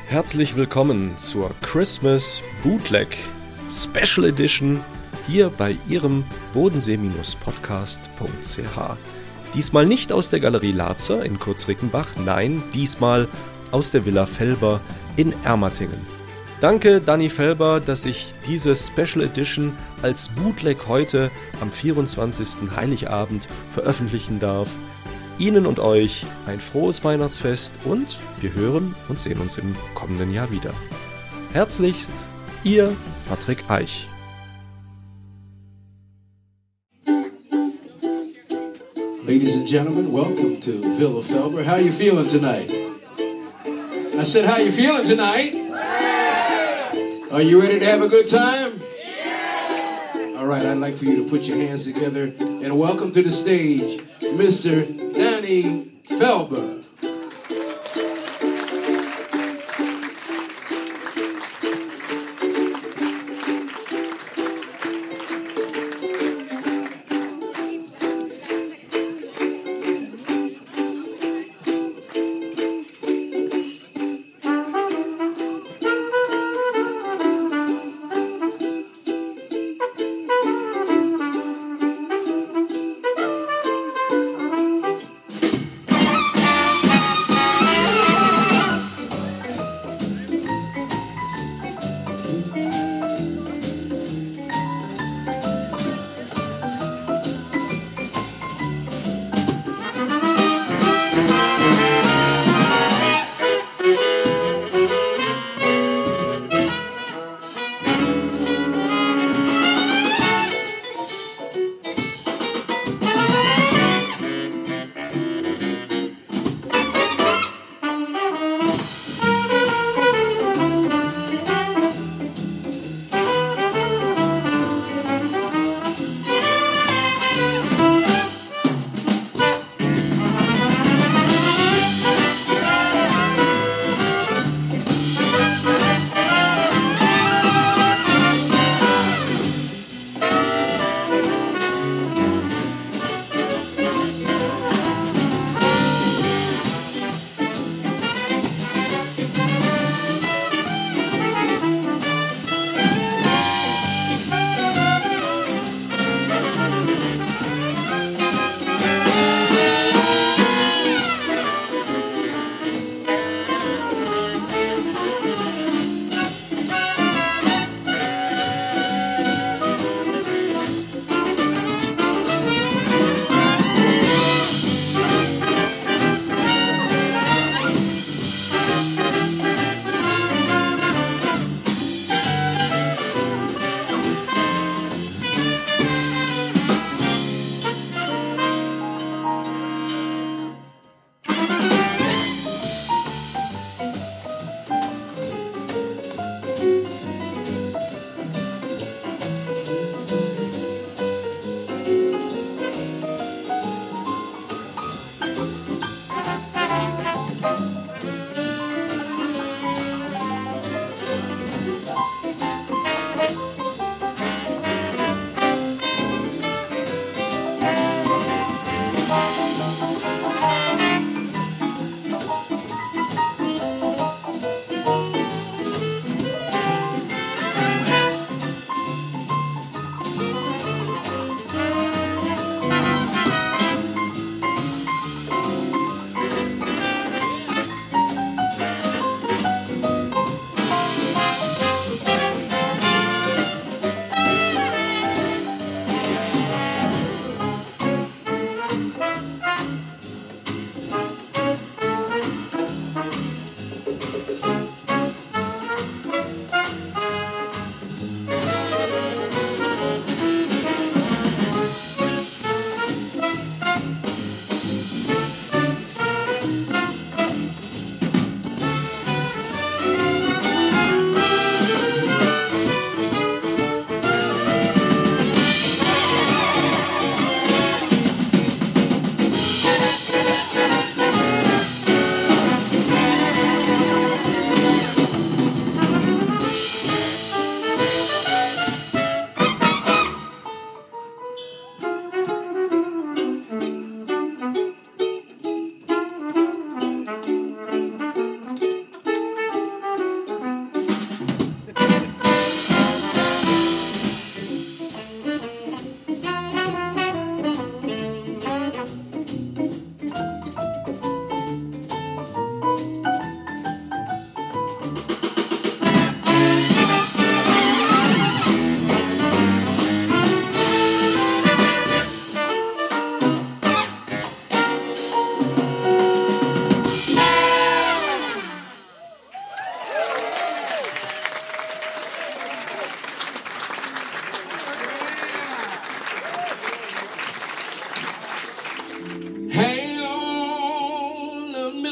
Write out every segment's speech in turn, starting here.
Herzlich willkommen zur Christmas Bootleg Special Edition hier bei Ihrem bodensee-podcast.ch. Diesmal nicht aus der Galerie Lazer in Kurzrickenbach, nein, diesmal aus der Villa Felber in Ermatingen. Danke Dani Felber, dass ich diese Special Edition als Bootleg heute am 24. Heiligabend veröffentlichen darf. Ihnen und euch ein frohes Weihnachtsfest und wir hören und sehen uns im kommenden Jahr wieder. Herzlichst, Ihr Patrick Eich. Ladies and gentlemen, welcome to Villa Felber. How you feeling tonight? I said, how you feeling tonight? Are you ready to have a good time? All right, I'd like for you to put your hands together and welcome to the stage, Mr. Danny Felber.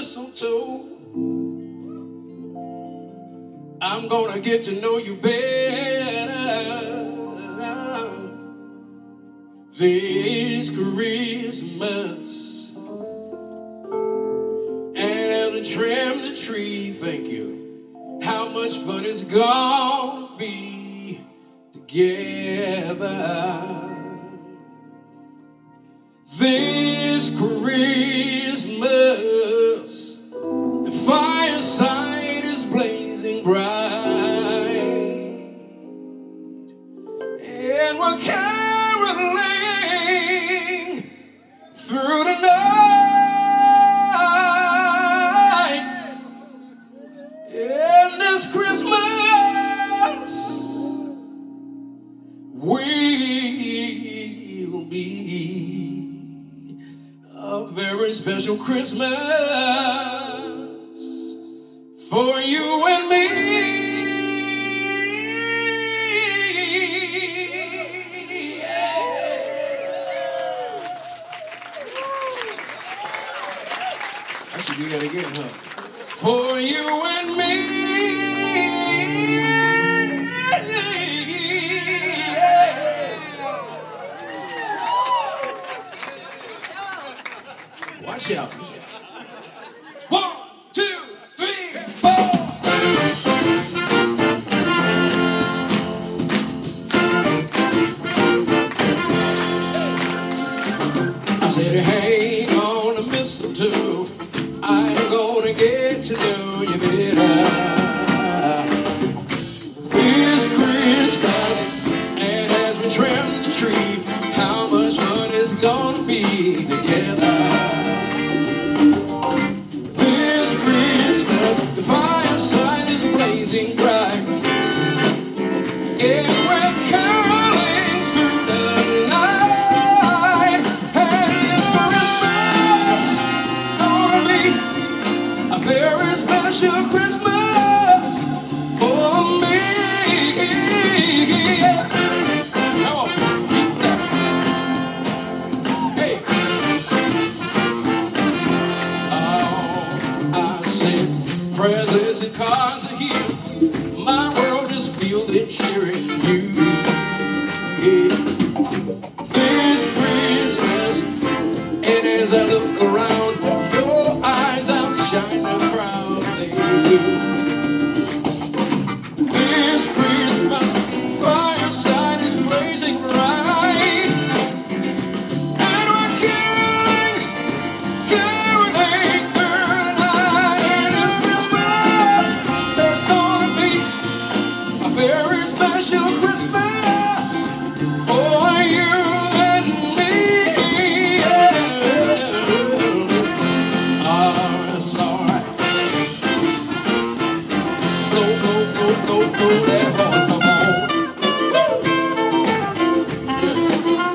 mistletoe. I'm gonna get to know you better this Christmas. And as we trim the tree, thank you, how much fun it's gonna be together. This Christmas, the fireside is blazing bright, and we're caroling through the night. And this Christmas will be a very special Christmas for you and me. I should do that again, huh? For you and me. Watch out. 1, 2, 3, 4. I said, hang on the mistletoe. I'm gonna get to know you better this Christmas. And as we trim the tree, how much fun it's gonna be together. The fireside is blazing bright, and we're caroling through the night. And this Christmas gonna be a very special Christmas for me. Come on, keep clapping. Hey. Oh, I said, presents and cards are here. My world is filled and cheering you. Yeah. This Christmas, and as I look around, your eyes outshine the crowd. They do. This Christmas, fireside is blazing bright, and we're caroling through the night. This Christmas, there's gonna be a very special Christmas for you and me. Oh, it's alright. Blow, blow, blow, blow, blow that horn, come on. Yes.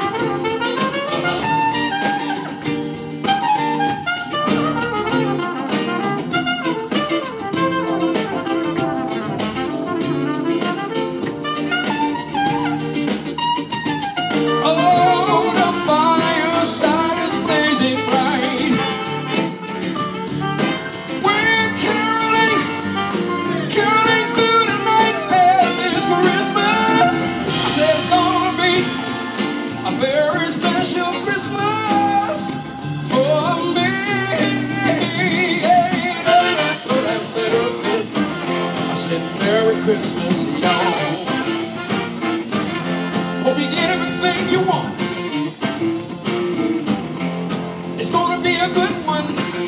Oh, the fireside is blazing bright. We're caroling through the night. And this Christmas, I said it's gonna be a very special Christmas for me. I said Merry Christmas, y'all. Hope you get everything you want. It's gonna be a good one.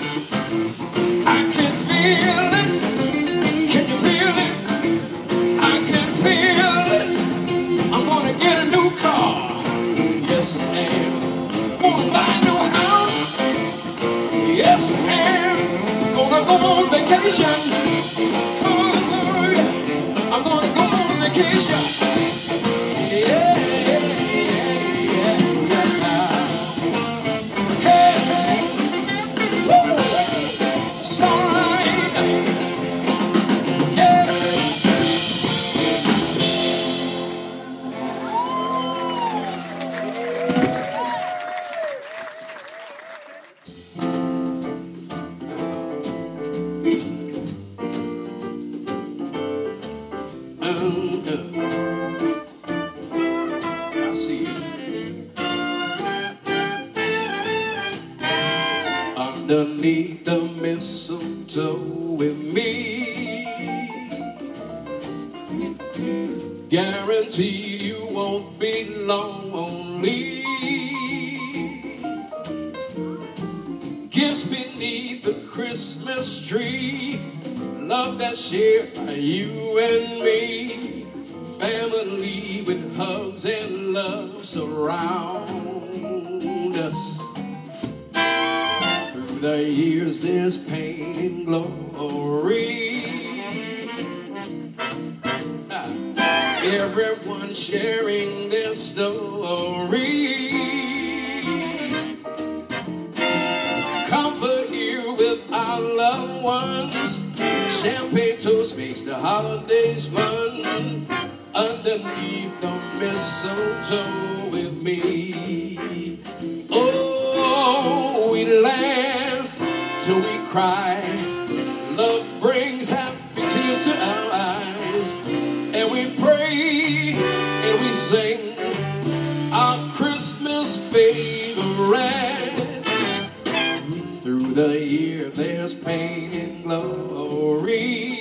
I can feel it. Can you feel it? I can feel it. I'm gonna get a new car. Yes, I am. Gonna buy a new house. Yes, I am. Gonna go on vacation. Oh, yeah. I'm gonna go on vacation. Yeah. Hey, woo. It's alright. Yeah. I see you. Underneath the mistletoe with me, guaranteed you won't be lonely. Gifts beneath the Christmas tree, love that's shared by you and me. Family with hugs and love surround us. Through the years there's pain and glory. Everyone sharing their stories. Comfort here with our loved ones. Champagne toast makes the holidays fun. Underneath the mistletoe with me. Oh, we laugh till we cry. Love brings happy tears to our eyes. And we pray and we sing our Christmas favorites. Through the year there's pain and glory.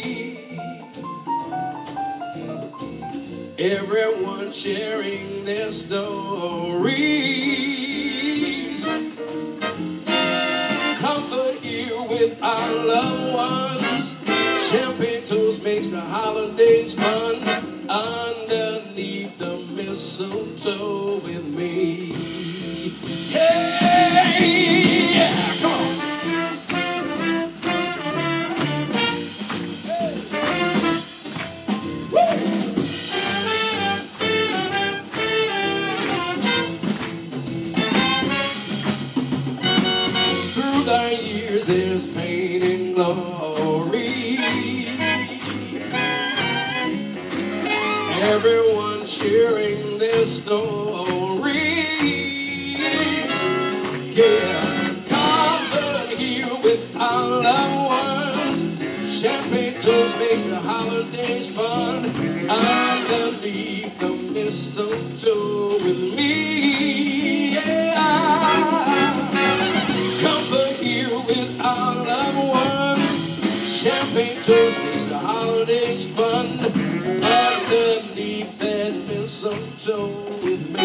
Everyone sharing their stories. Comfort here with our loved ones. Champagne toast makes the holidays fun. Underneath the mistletoe with me. Hey, yeah, come on. There's pain and glory. Everyone sharing their stories. Yeah, comfort here with our loved ones. Champagne toast makes the holidays fun. Underneath the mistletoe with me. Yeah. Comfort here with our loved ones. Champagne toast makes the holidays fun. Underneath that mistletoe with me.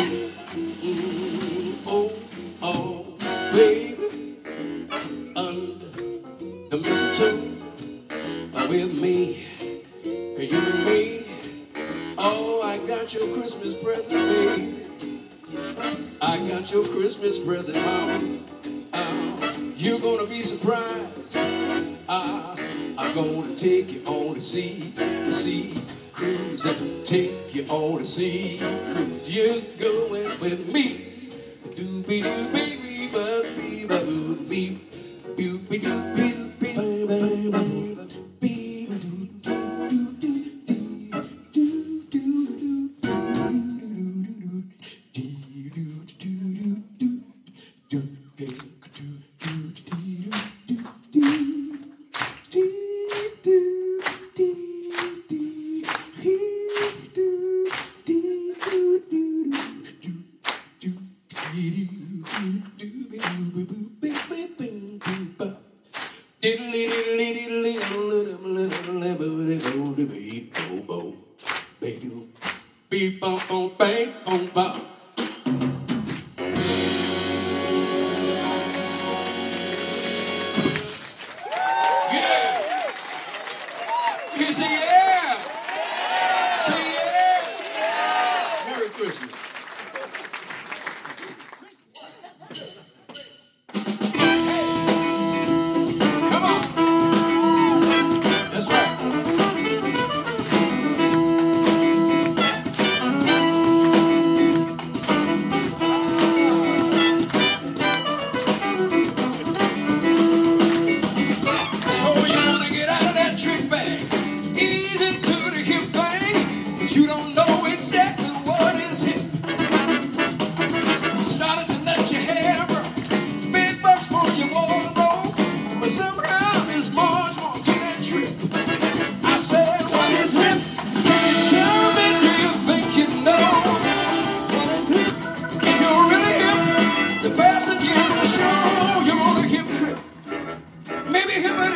Oh, oh, baby. Under the mistletoe with me. You and me. Oh, I got your Christmas present, baby. I got your Christmas present, mama. You're gonna be surprised. I'm gonna take you on the sea cruise and take you on the sea cruise. You're going with me. Doobie doo baby, but be ba doo be doobie doo be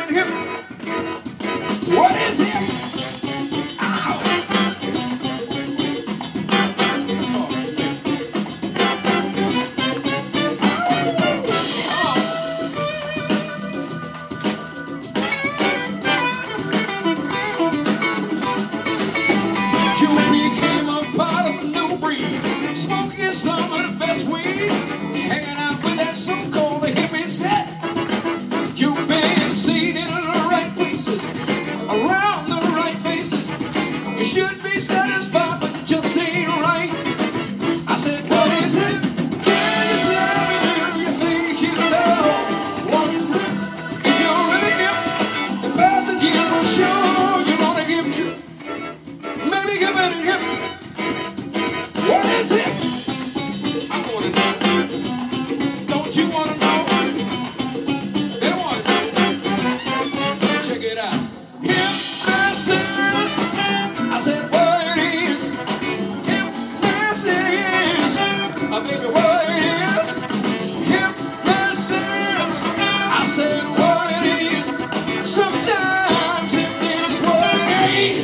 and hip? What is hip? Ow! You became a part of a new breed, smoking some of the best weed, hanging out with that so-called hippie set. You've been seen in the right places, around the right faces. You should be satisfied, but you just ain't right. I said, what is it? Can you tell me, do you think you know? If you're really hip, the best that you will show, you wanna give truth. Maybe give it a hip. What is it? I wanna know. Don't you wanna know? They wanna know. Check it out. Hip messages. I said what it is. Hip messages. Baby, what it is. Hip messages. I said what it is. Sometimes if this is what it is.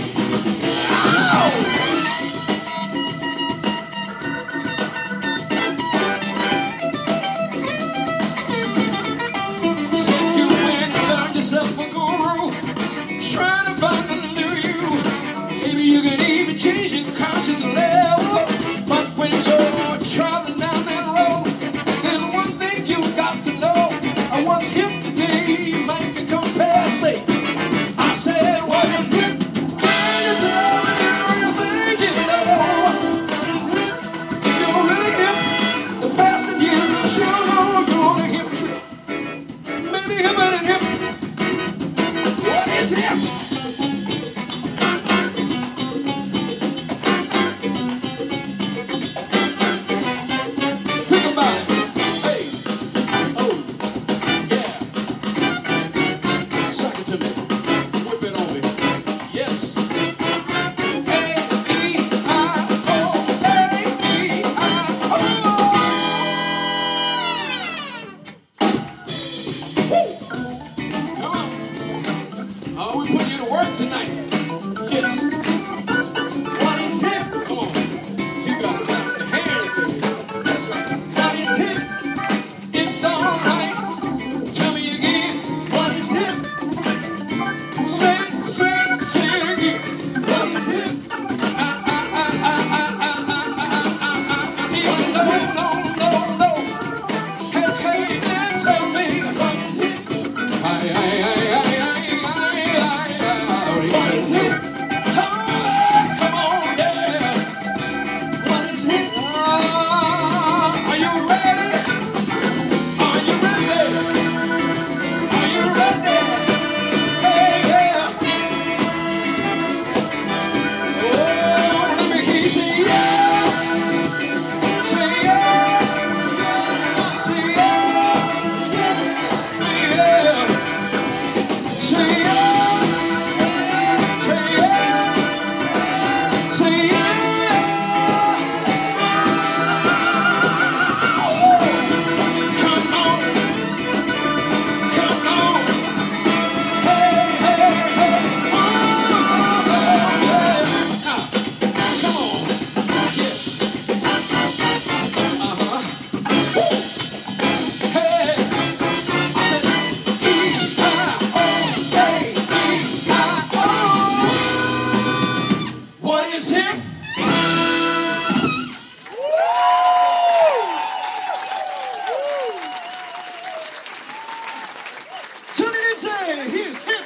Yourself a guru, trying to find a new you. Maybe you can even change your conscious level. But when you're traveling down that road, there's one thing you got to know. What's hip today might become passé. I said, what is hip? Can you tell me everything you know? If you're really hip, the best of you sure know you're on a hip trip. Maybe hip and hip. What is him? Think about it. Hey. Oh. Yeah. Suck it to me. Whip it on me. Yes. A-E-I-O. A-E-I-O. Come on. Oh, we put you to work tonight. Yes. What is hip? Come on. You gotta clap the hands, baby. That's right. What is hip? It's all right. Tell me again. What is hip? Say it again. What is hip? I need to know. Hey, tell me. What is hip? What is it? Come on, yeah. What is it? Are you ready? Are you ready? Are you ready? Hey, yeah. Oh, let me hear you say yeah. Say yeah. Say yeah. Say yeah. Say yeah. Say yeah. Say yeah. Come on. Come on. Hey, hey, hey. Oh, yeah. Now, come on. Yes. Uh-huh. Woo. Hey. I said E-I-O-A-E-I-O. What is him? Tune in today. Here's him.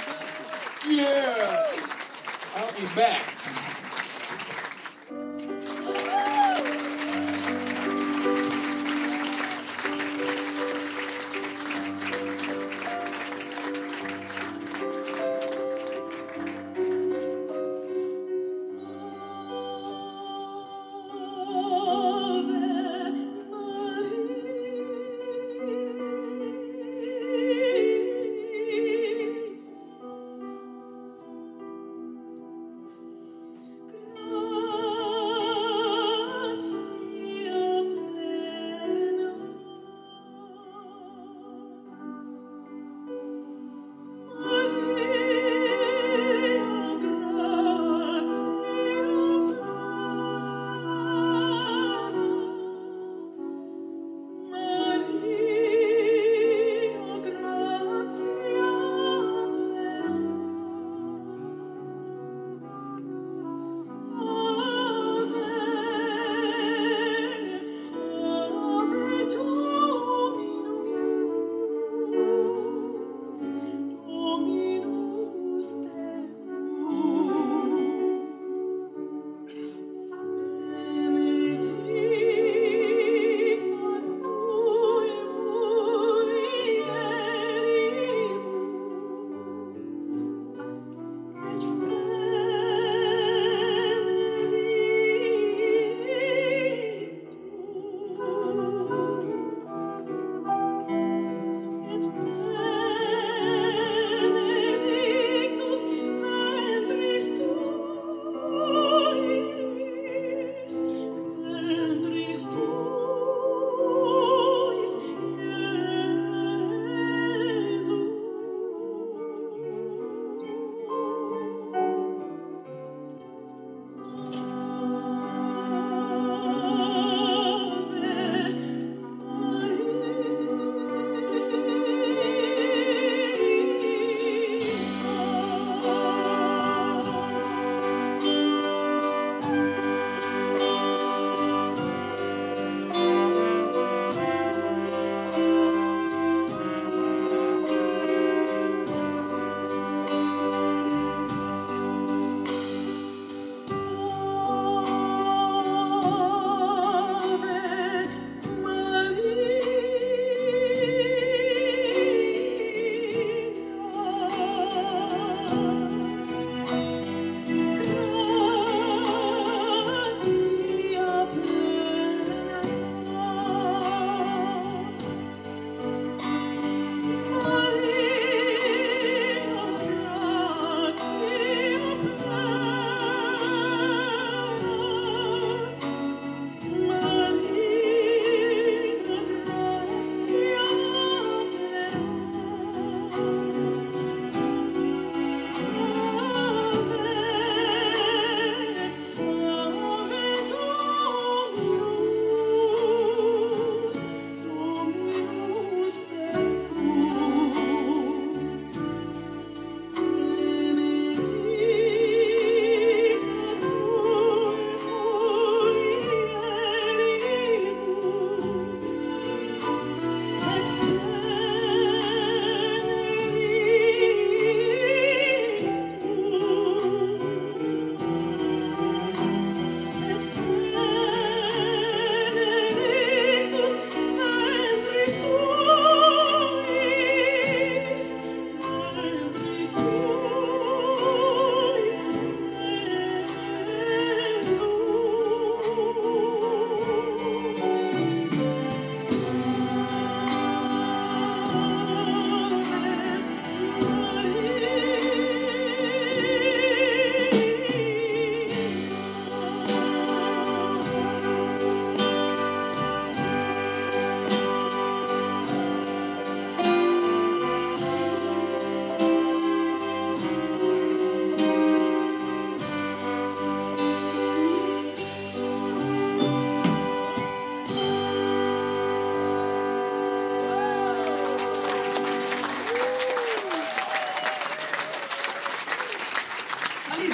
Yeah. I'll be back.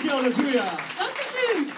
Jahr, Latoya. Dankeschön.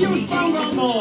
już Małgomo.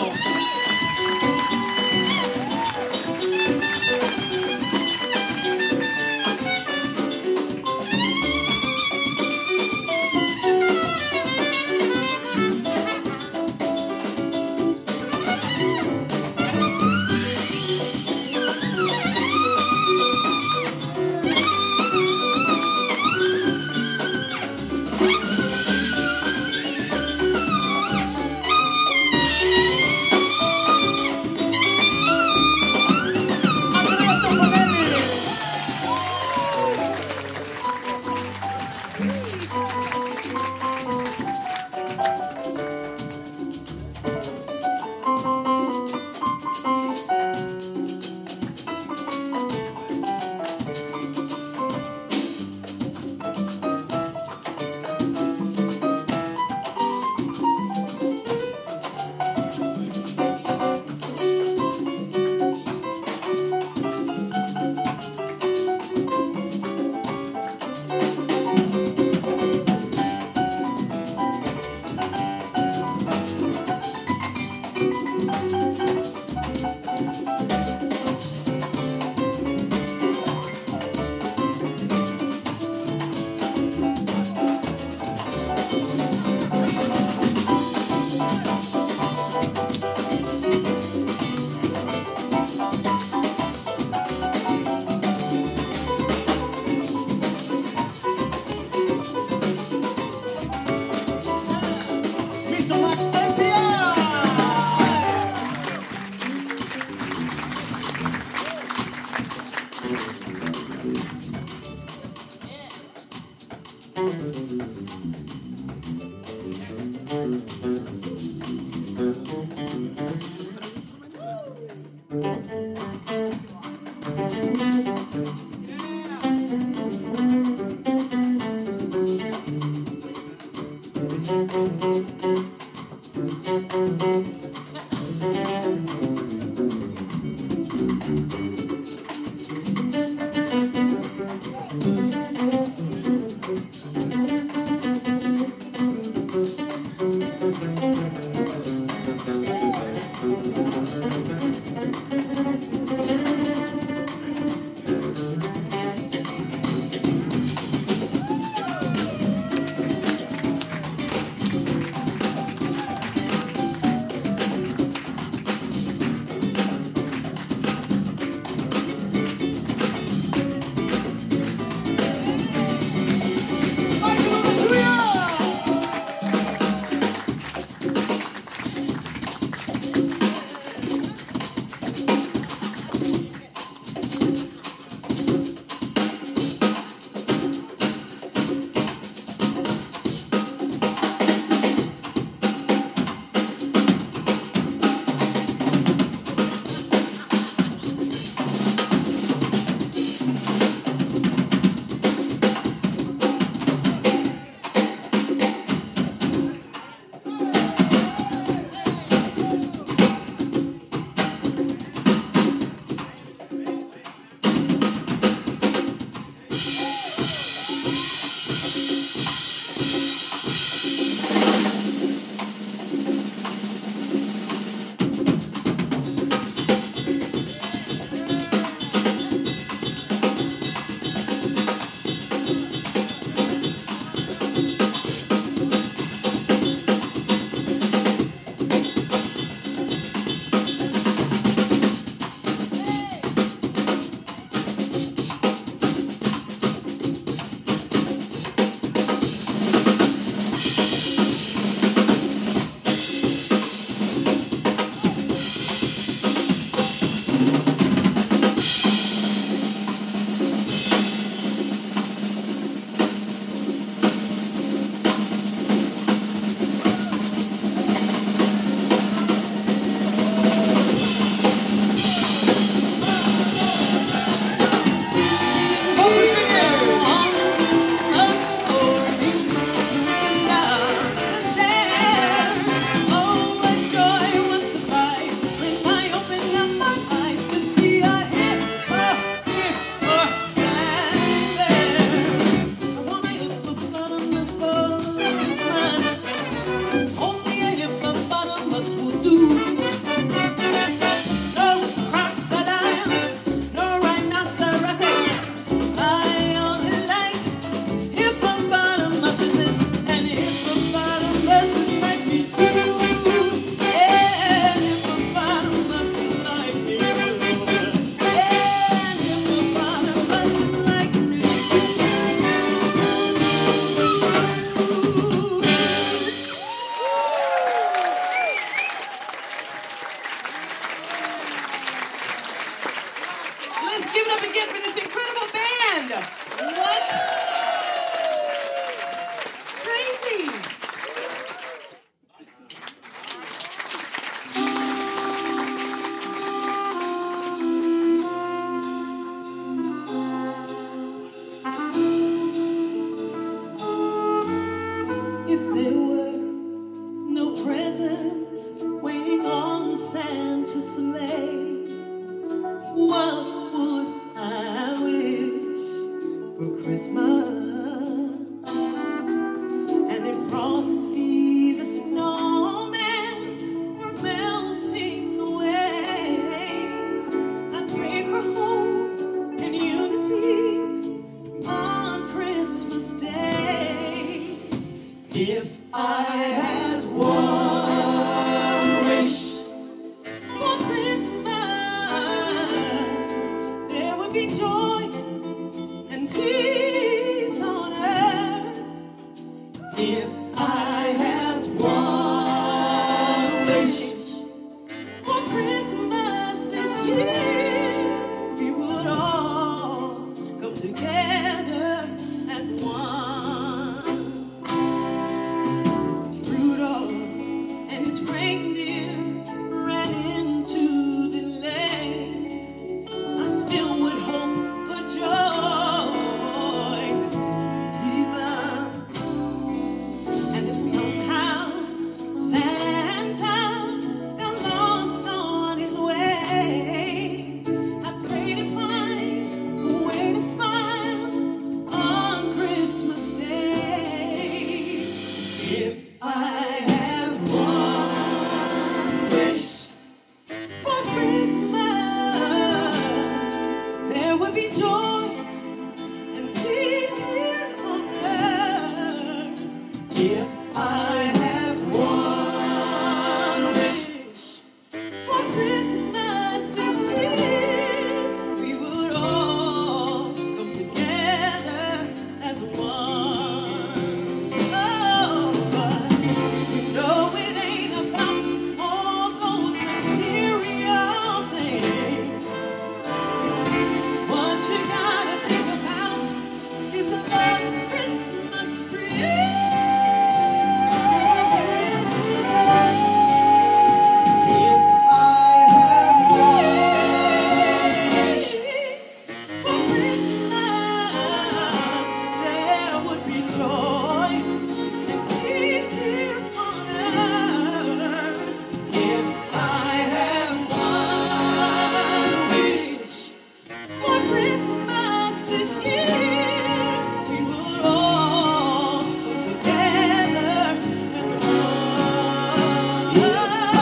up again for this incredible band. What? Crazy. If there were no presents waiting on Santa's sleigh, what would I wish for Christmas? And if Frosty the snowman were melting away, I pray for hope and unity on Christmas Day. If I had one wish for Christmas, there would be joy and peace on earth. If I had one wish for Christmas this year, we would all come together as one. Rudolph and his reindeer ran into the lane. I still would hope for joy this season. And if somehow Santa got lost on his way, I pray to find a way to smile on Christmas Day. If I had one wish for Christmas, there would be joy and peace here on earth. If I had one wish for Christmas this year, we would all come together as one. Oh, but you know it ain't about all those material things. What you gotta think about is the love Christmas brings. If I had one wish for Christmas, there would be joy and peace here on earth. If I had one wish for Christmas this year, we would all come together as one. If I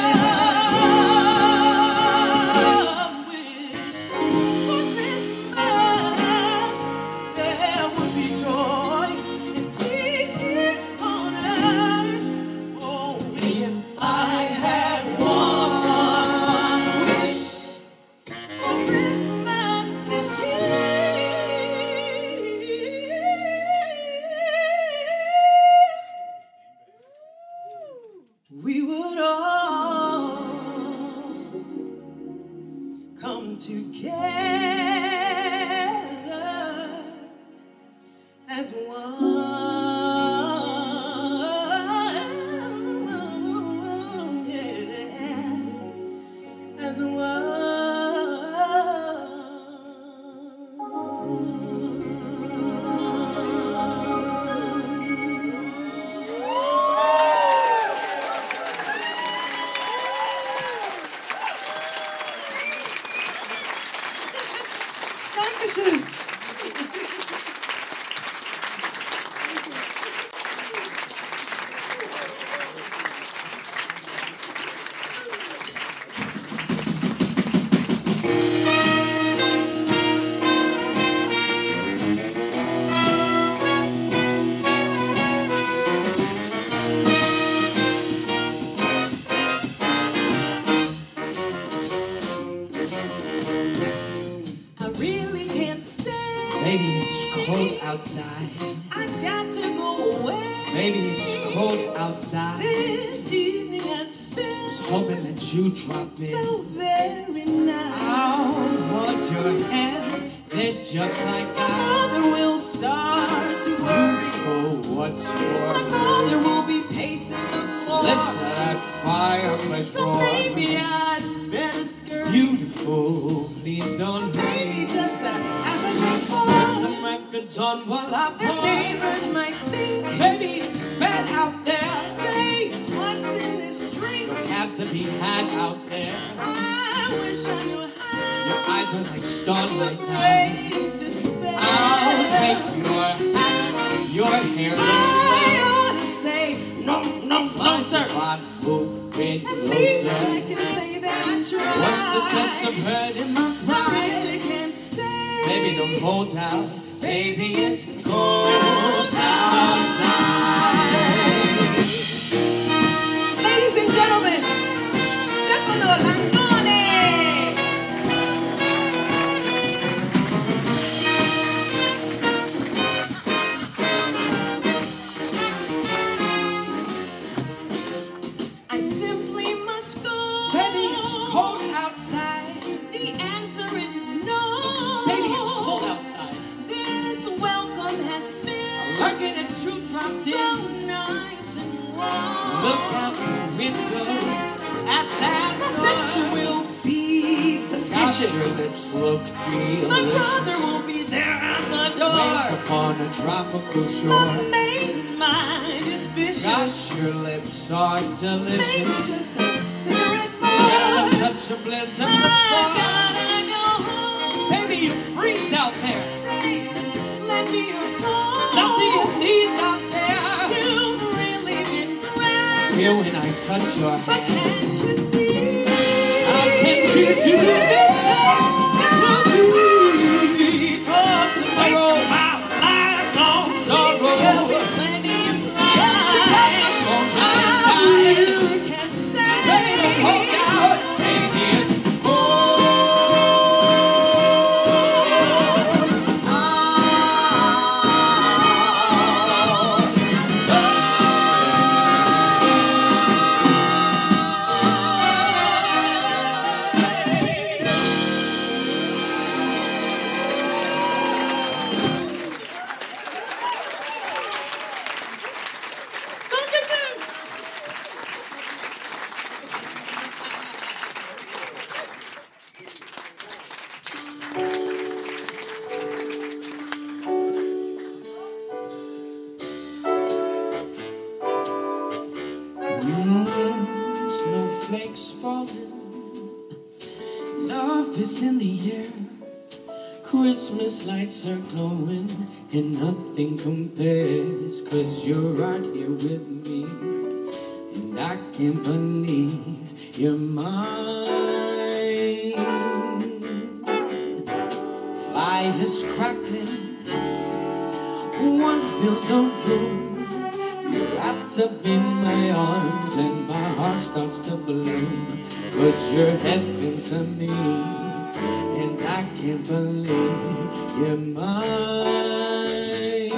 had one wish for Christmas, there would be joy and peace here on earth. Oh, if I had one wish for Christmas this year, we would all come together as one. Yeah, as Dankeschön. I really can't stay. Maybe it's cold outside. I've got to go away. Maybe it's cold outside. This evening has been was hoping that you dropped in. so very nice. Oh, hold your hands They're just like My mother will start to worry. beautiful. What's your My mother will be pacing the floor. Listen to that fireplace So roar. maybe I'd better scurry. Beautiful, please don't Maybe hate. just a half a drink Put more. some records on while I The pour. neighbors might think, Maybe it's bad out there. say, what's in this drink? Cabs to be had out there. I wish I knew Your how eyes are like stars to right now. break this spell. I'll take your hat, your hair. I ought to say, No, no, no, sir. I move it at least I closer. can say that I tried. What's the sense of hurting my I pride? really can't stay. Baby, don't hold out. Baby, it's cold outside. Ladies and gentlemen, Stefano Langone. I simply must go. Baby, it's cold outside. The answer is no. Baby, it's cold outside. This welcome has been Like it a true drop so in. nice and warm. Look out the window at that My sister door. will be Gosh, suspicious. your lips look My delicious. brother will be there at the Waves door. upon a tropical My shore. maid's mind is vicious. Gosh, your lips are Maybe delicious. just a cigarette Yeah, more. such a blizzard I before. gotta go home. Baby, you freeze out there. Say, lend me your phone. Something your knees out there. You've really been grand. Here when I touch your But hand. can't you see? How can you do this? Talk tomorrow. Wake my lifelong sorrow. There'll be plenty of Yes, you light. can. I really can't stay. Baby, don't hold out. Baby, it's cold. Dankeschön. Snowflakes falling. Love is in the air. Christmas lights are glowing, and nothing compares. 'Cause you're right here with me, and I can't believe you're mine. Fire's crackling, one fills the room. You're wrapped up in my arms, and my heart starts to bloom. 'Cause you're heaven to me, and I can't believe you're mine.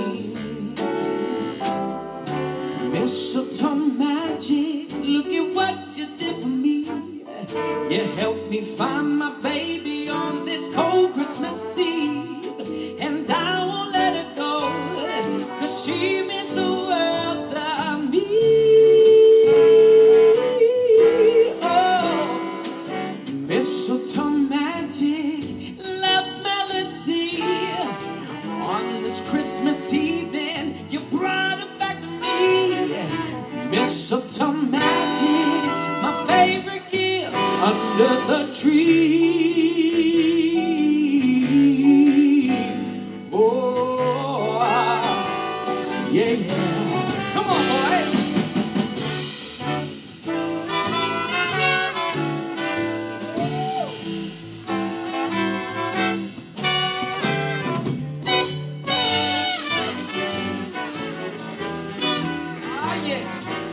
Mistletoe magic, look at what you did for me. You helped me find my baby on this cold Christmas Eve, and I won't let her go, 'cause she means the world to me. Oh, mistletoe magic, love's melody. On this Christmas evening, you brought it back to me. Mistletoe magic, my favorite gift under the tree. Oh, yeah, yeah. Come on, boy. Ah, yeah.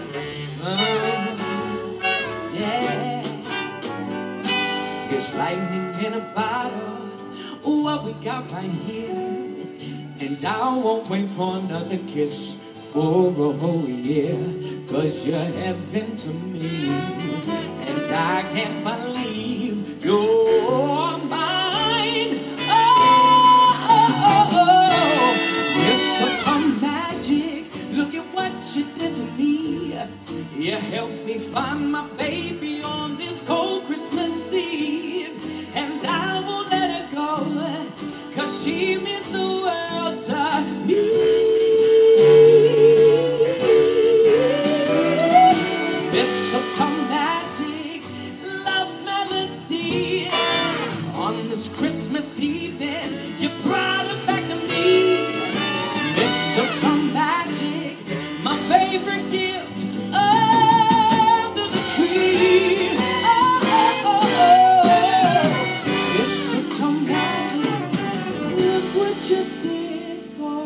Yeah. It's lightning in a bottle, what we got right here. And I won't wait for another kiss for a whole year. 'Cause you're heaven to me, and I can't believe you're mine. Oh, she means the world to me. Mistletoe magic, love's melody. On this Christmas evening, you brought it back to me. Mistletoe magic, my favorite gift under the tree. Oh, oh, oh, oh. Mistletoe magic, look what you did for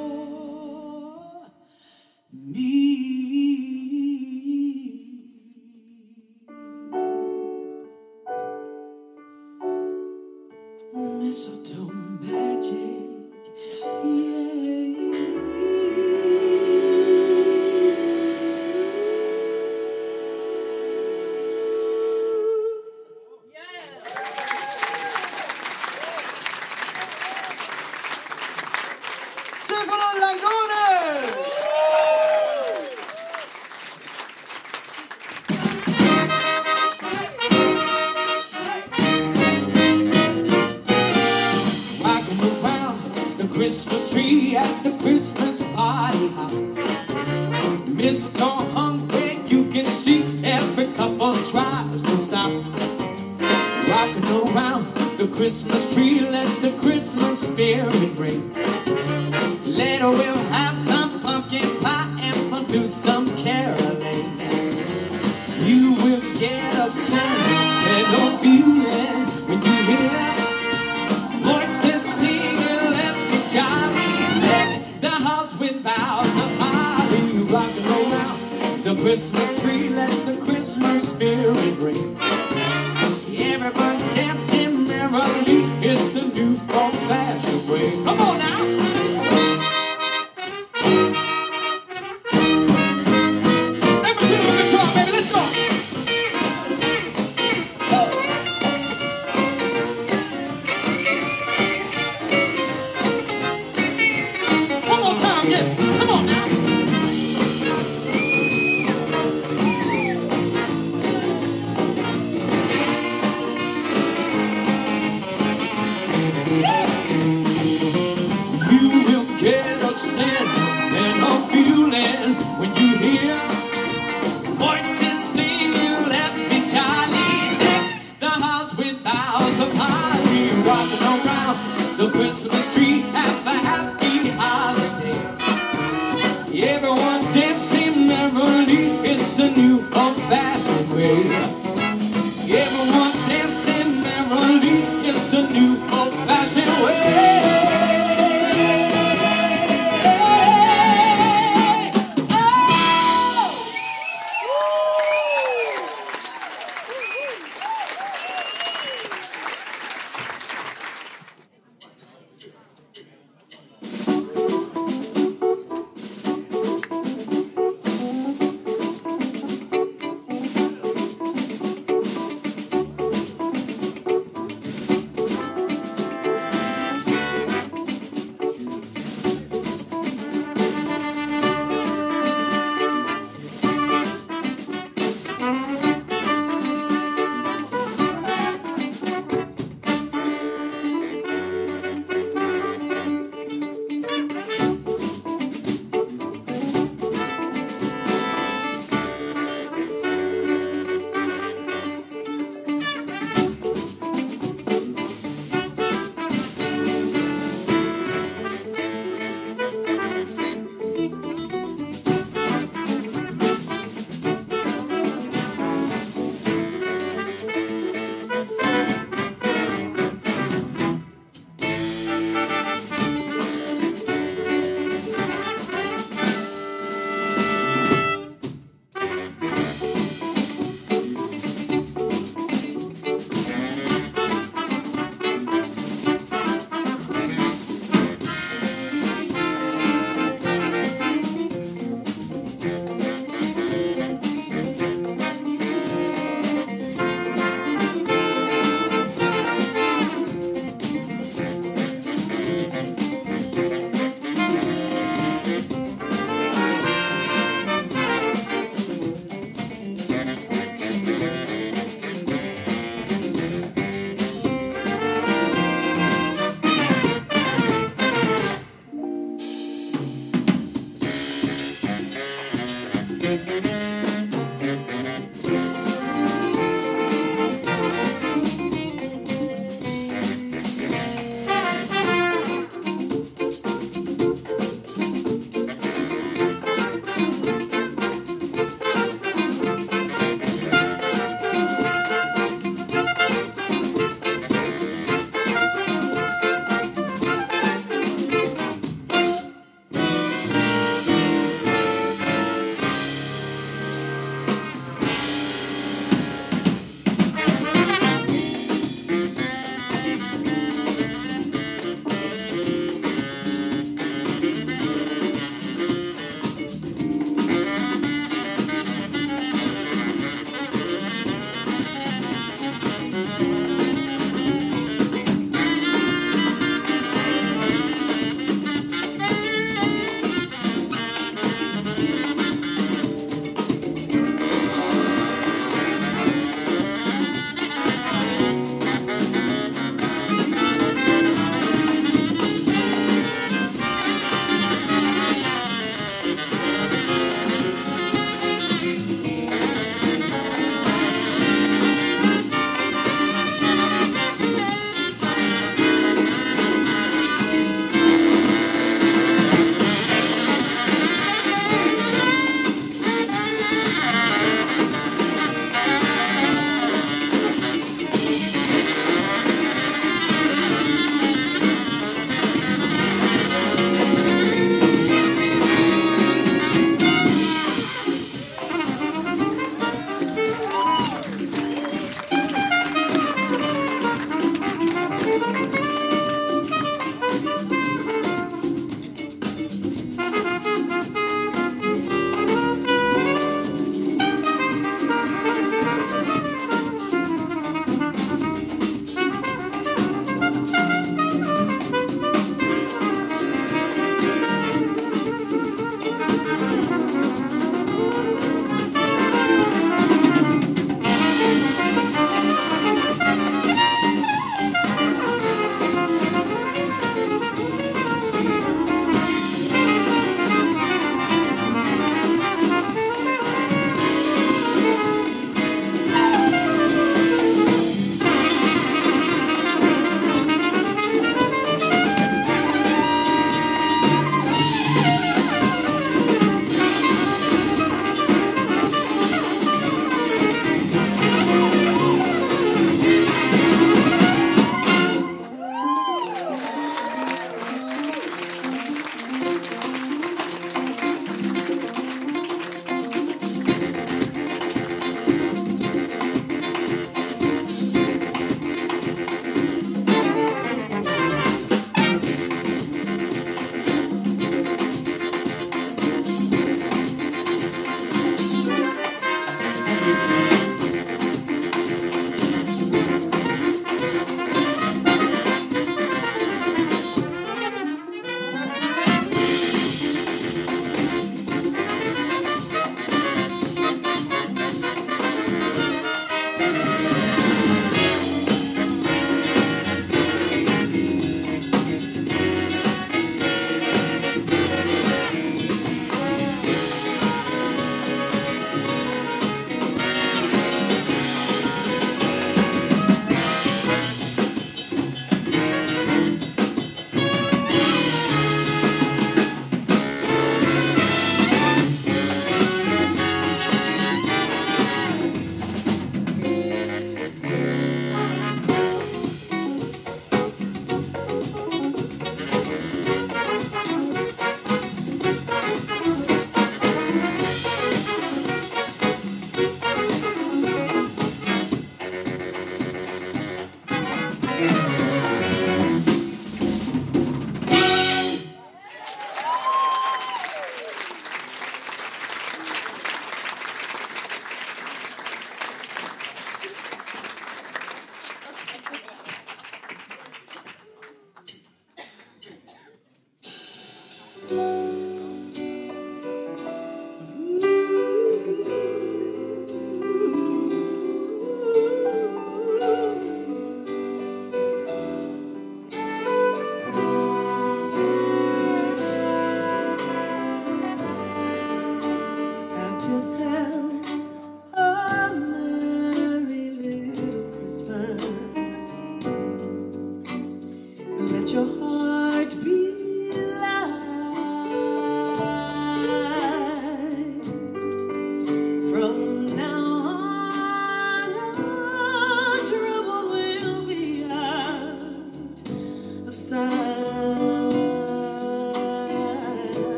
me. Mistletoe magic, Stefano Langone! rocking around the Christmas tree at the Christmas party hop. Mistletoe hung where you can see every couple tries to stop. Rocking around the Christmas tree, let the Christmas spirit ring. Later we'll have some pumpkin pie and we'll do some caroling. You will get a sentimental feeling when you hear voices singing, let's be jolly. Deck the house with boughs of holly. Rocking around the Christmas tree, let the Christmas spirit ring. Everybody dancing merrily, it's the new old-fashioned way. Come on now. Everybody do the guitar, baby, let's go. One more time, yeah. Come on now.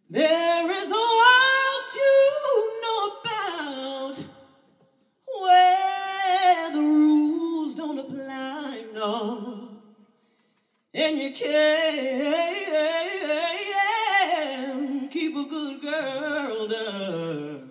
There is a world few know about where the rules don't apply, no. And you can keep a good girl down.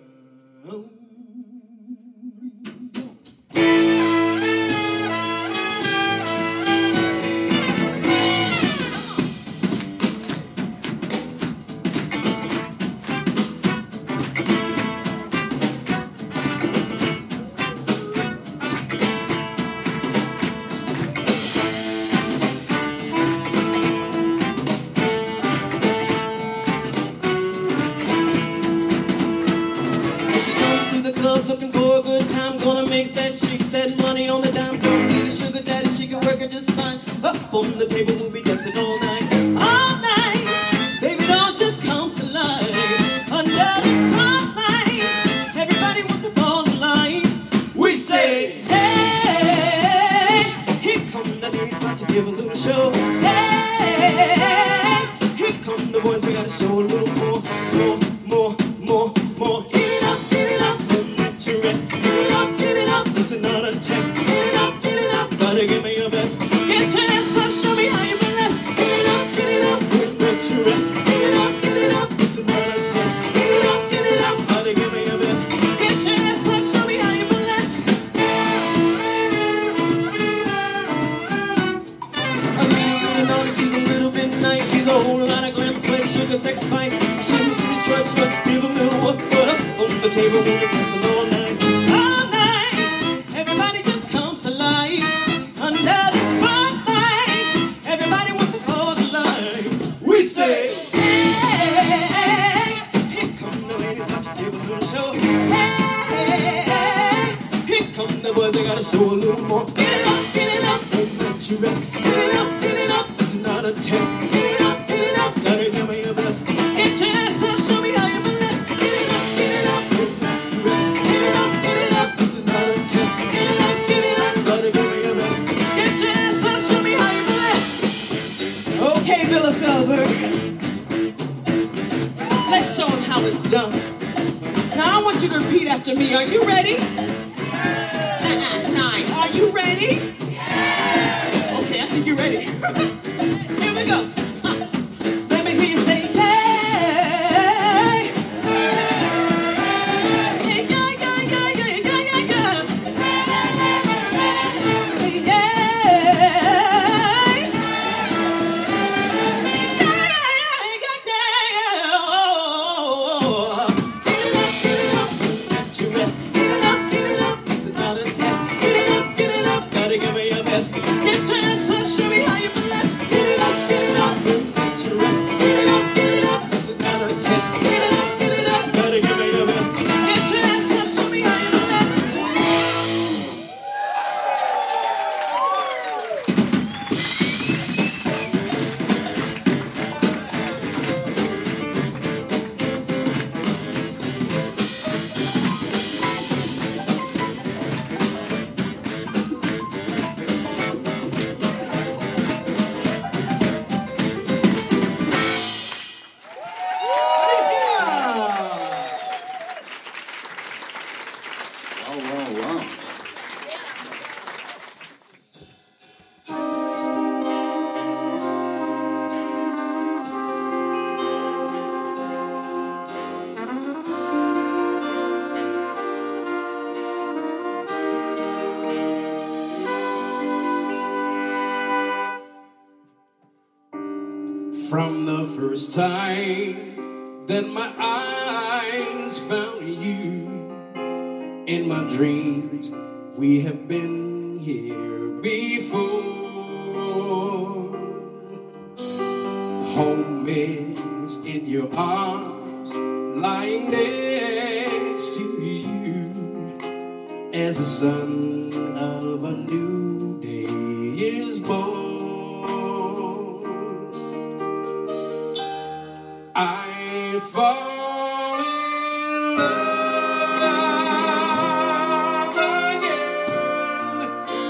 Looking for a good time, gonna make that chic, that money on the dime. Don't need a sugar daddy, she can work it just fine. Up on the table, we'll be dancing all night. All night, baby doll just comes to life. Under the spotlight, everybody wants to fall in line. We say, hey, here come the ladies, about to give a little show. Hey, here come the boys, we gotta show a little more. This is not a test. Get it up, gotta give me your best. Get your ass up, show me how you bless. Get it up, let you rest. Get it up, this is not a test. Get it up, gotta give me your best. Get your ass up, show me how you bless. A little bit of naughty, she's a little bit nice. She's a whole lot of glam, sweat, sugar, sex, spice. Shimmy, shrug, give a little what up on the table, we'll be dancing all night. They gotta show a little more. Get it up, don't let you rest. Get it up, this is not a test. Get it up, gotta give me your best. Get your ass up, show me how you bless. Get it up, don't let you rest. Get it up, this is not a test. Get it up, gotta give me your best. Get your ass up, show me how you bless. Okay, Villa Felberg, let's show him how it's done. Now I want you to repeat after me. Are you ready? 9. Are you ready? Yeah. Okay, I think you're ready. Here we go. Let me hear you say, yeah. Yeah, yeah, yeah, yeah, yeah, yeah, yeah. Say, yeah. Get your ass up, show me how you bless. Get it up, don't let you rest. Get it up, this is not a test. Get it up, gotta give me your best. Get your ass up, show me how you bless. From the first time that my eyes found you, in my dreams we have been here before. Home is in your arms, lying next to you, as the sun of a new day is born. I fall in love again,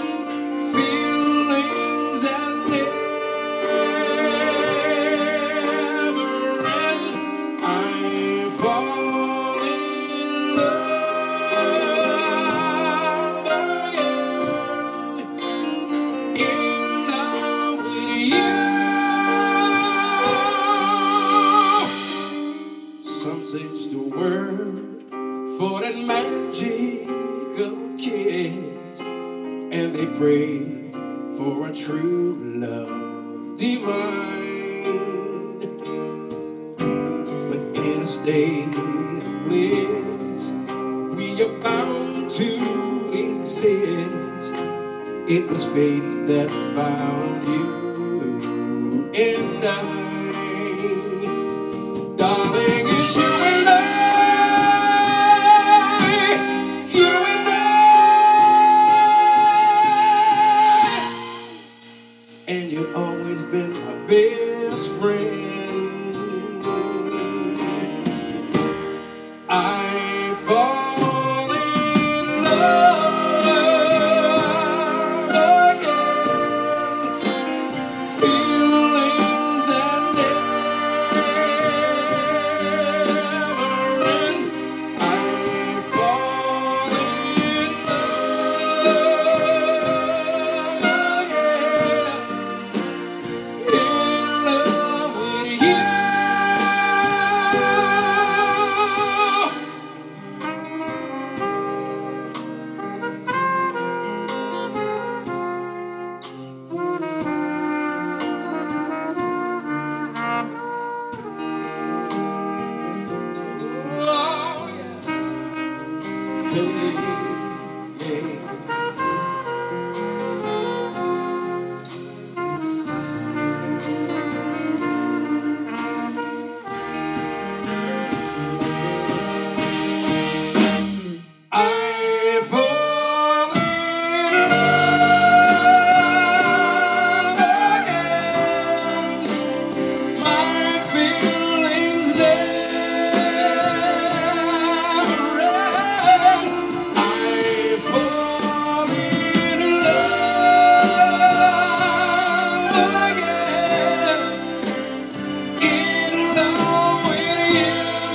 feelings that never end. I search the world for that magical kiss, and they pray for a true love divine. But in a state of bliss, we are bound to exist. It was fate that found you and I. Darling, it's you and I, you and I, and you've always been my best friend. I fall in love again, feelings that never end. I fall in love with you. Oh, yeah. Hey, yeah. I fall in love again. My feelings never end. I fall in love again. In love with you.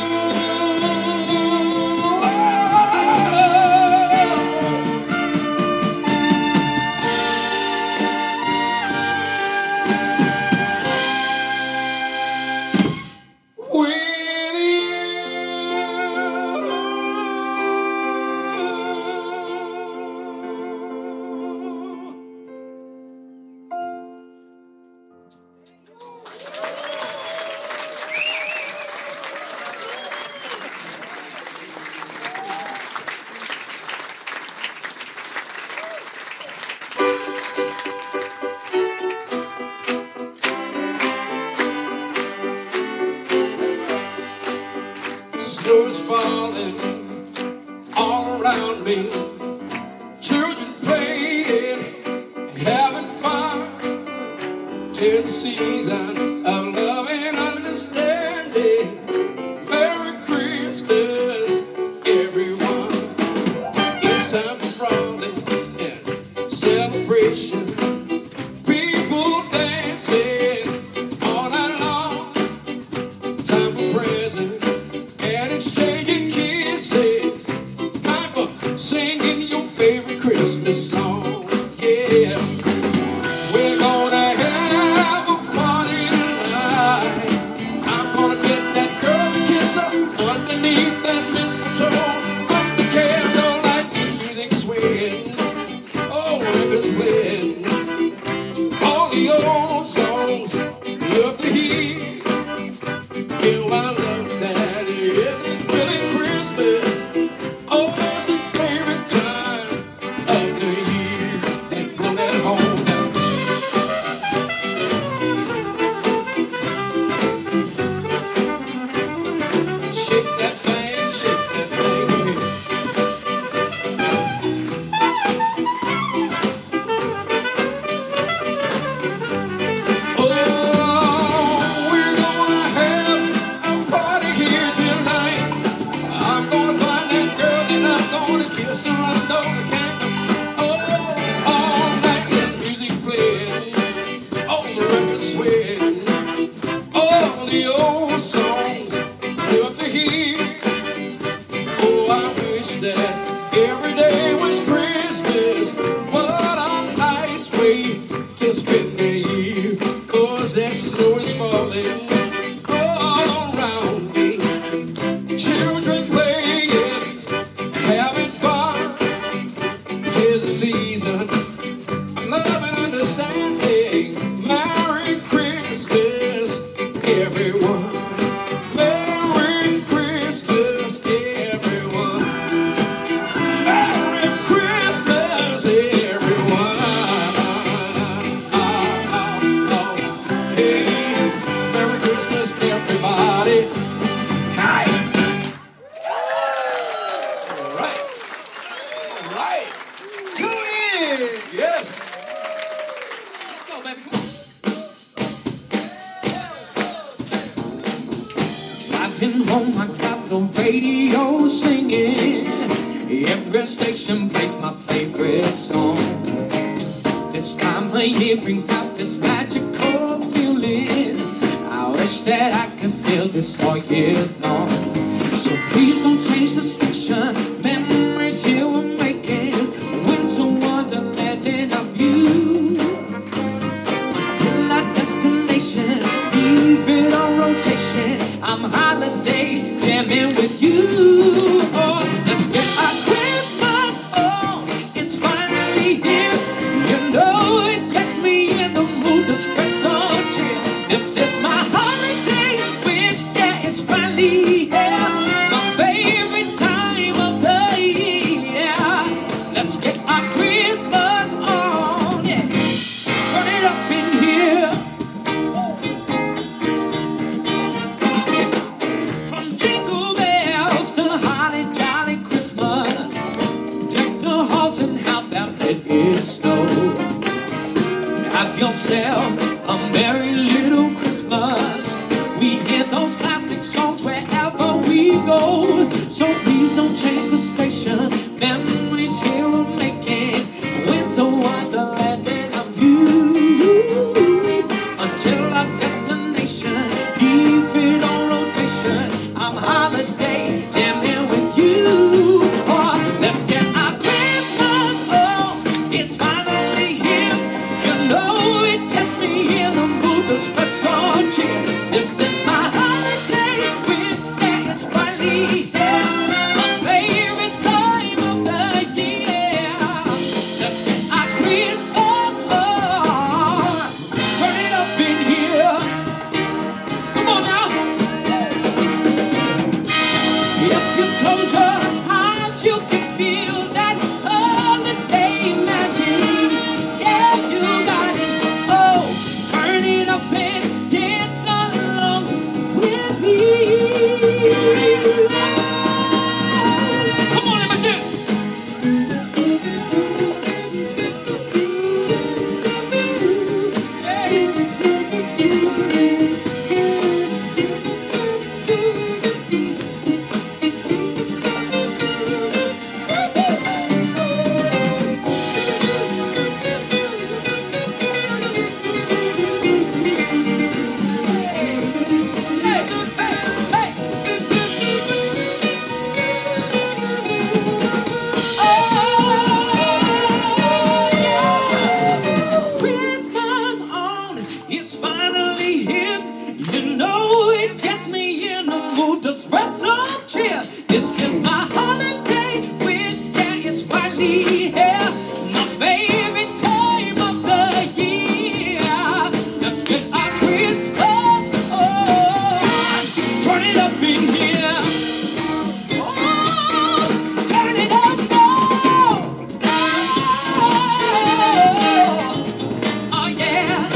Snow is falling all around me. Children playing and having fun. 'Tis the season of love and understanding. Merry Christmas, everyone. It's time for frolics and celebration. People dancing all night long. Time for presents and exchanging kisses. Time for singing your favorite Christmas song. Yeah, we're gonna have a party tonight. I'm gonna get that girl to kiss her underneath that mistletoe. Under candlelight, music swaying. Oh, records playing. All the old songs love to hear. You, I love that it's really Christmas. Oh, it's the favorite time of the year. They blow that horn down. Shake that thing, go ahead. Oh, we're gonna have a party here tonight. I'm gonna find that girl and I'm gonna kiss her under the candle. Oh, all night there's music playing, all the records swaying, all the old songs love to hear. Oh, I wish that every day was Christmas. What a nice way to spend the year. 'Cause that snow is falling all around me. home, I got the radio singing. Every station plays my favorite song. This time of year brings out this magical feeling. I wish that I could feel this all year long. So please don't change the station. Memories here we're making. Winter wonderland in our view. Till our destination, leave it on rotation. I'm holiday jamming with you. Oh, let's get our Christmas on. It's finally here. You know it gets me in the mood to spread some cheer. This is my holiday wish. Yeah, it's finally here. My favorite time of the year. Let's get our Christmas on. Yeah, turn it up in here. From jingle bells to holly jolly Christmas, deck the halls and have that let it snow. Have yourself a merry little Christmas. We hear those classic songs wherever we go. So please don't change the station. Memories here we're making. Winter wonderland in our view. Until our destination, leave it on rotation. I'm holiday jamming with you. Oh, let's get our Christmas on. It's finally here. You know it gets me in the mood to spread some cheer. This is my holiday wish. Yeah, it's finally here. My favorite time of the year. Let's get our Christmas on. Turn it up in here. Come on now. If you close your eyes, you can feel that holiday magic. Yeah, you got it. Oh, turn it up and dance along with me. Come on, let me see. Christmas on, it's finally here. You know it gets me in the mood to spread some cheer. This is my holiday wish. Yeah, it's finally here. My favorite time of the year. Let's get our Christmas on. Turn it up in here. Oh, turn it up. Oh, yeah.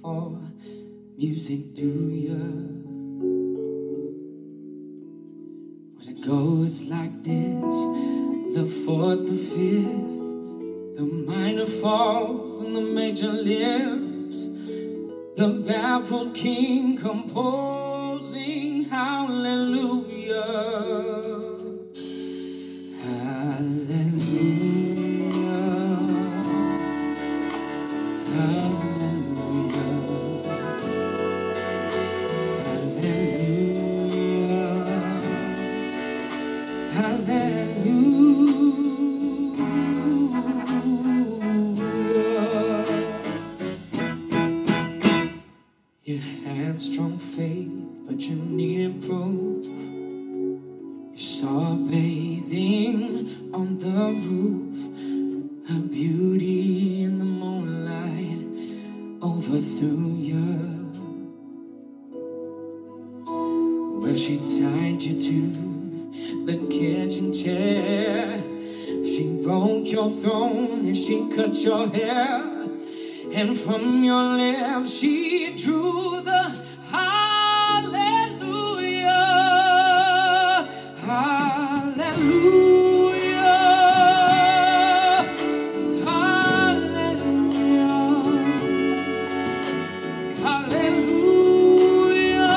for music, do ya? Well, it goes like this: the fourth, the fifth, the minor falls and the major lifts, the baffled king composing hallelujah, hallelujah. You had strong faith, but you needed proof. You saw bathing on the roof, her beauty in the moonlight overthrew you. Well, she tied you to the kitchen chair. She broke your throne and she cut your hair. And from your lips she drew the hallelujah, hallelujah, hallelujah, hallelujah,